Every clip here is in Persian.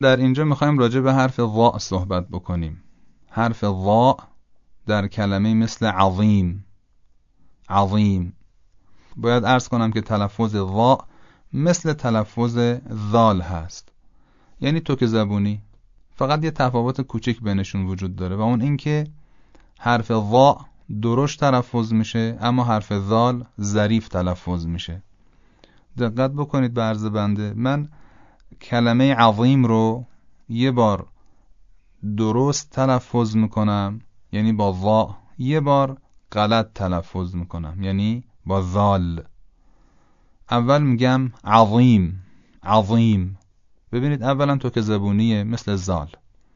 در اینجا میخوایم راجع به حرف ضاء صحبت بکنیم. حرف ضاء در کلمه مثل عظیم، عظیم. باید عرض کنم که تلفظ ضاء مثل تلفظ ذال هست، یعنی توک زبونی. فقط یه تفاوت کوچک بینشون وجود داره و اون این که حرف ضاء درشت تلفظ میشه اما حرف ذال ظریف تلفظ میشه. دقت بکنید به عرض بنده، من کلمه عظیم رو یه بار درست تلفظ میکنم یعنی با ضاء، یه بار غلط تلفظ میکنم یعنی با ذال. اول میگم عظیم، عظیم. ببینید اولا توک زبونیه مثل زال.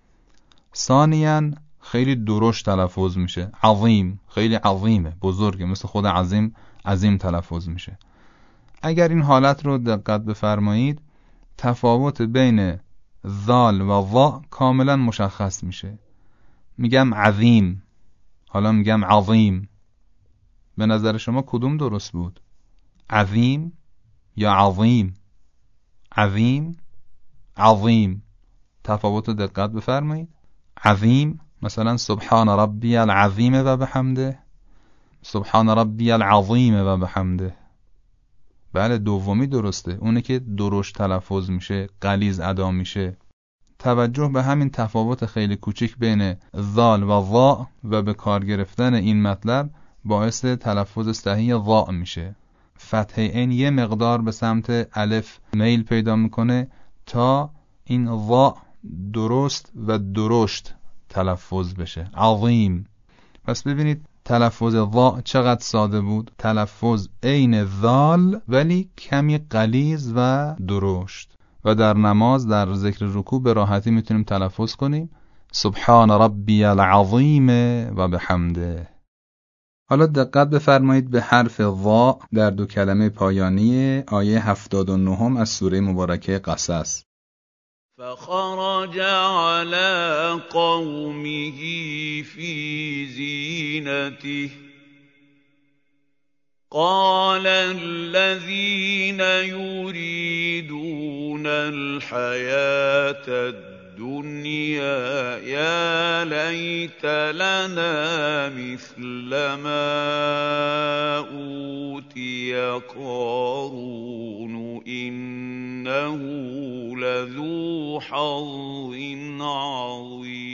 ثانیاً خیلی درشت تلفظ میشه، عظیم، خیلی عظیمه، بزرگه، مثل خود عظیم، عظیم تلفظ میشه. اگر این حالت رو دقت بفرمایید تفاوت بین ذال و ضاء کاملا مشخص میشه. میگم عظیم، حالا میگم عظیم. به نظر شما کدوم درست بود؟ عظیم یا عظیم؟ عظیم، عظیم. تفاوت دقت بفرمایید. عظیم مثلا سبحان ربی العظیم و بحمده، سبحان ربی العظیم و بحمده. بله دومی درسته، اونه که درشت تلفظ میشه، غلیظ ادا میشه. توجه به همین تفاوت خیلی کوچک بین ذال و ضاء و به کار گرفتن این مطلب باعث تلفظ صحیح ضاء میشه. فتح عین یه مقدار به سمت الف میل پیدا میکنه تا این ضاء درست و درشت تلفظ بشه، عظیم. پس ببینید تلفظ ضاء چقدر ساده بود، تلفظ عین ذال ولی کمی غلیظ و درشت. و در نماز در ذکر رکوع به راحتی میتونیم تلفظ کنیم سبحان ربی العظیم و بحمده. حالا دقت بفرمایید به حرف ضاء در دو کلمه پایانی آیه 79 از سوره مبارکه قصص. فخرج على قومه في زینته قال الذين يريدون الحياة الدنيا يا ليت لنا مثل ما أوتي قارون إنه لذو حظ عظيم.